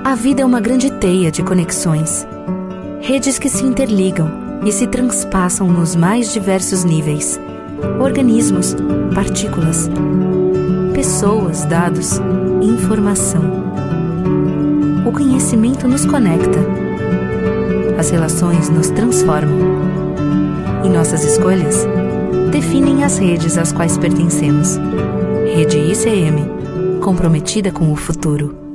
A vida é uma grande teia de conexões. Redes que se interligam e se transpassam nos mais diversos níveis. Organismos, partículas, pessoas, dados, informação. O conhecimento nos conecta. As relações nos transformam. E nossas escolhas definem as redes às quais pertencemos. Rede ICM, comprometida com o futuro.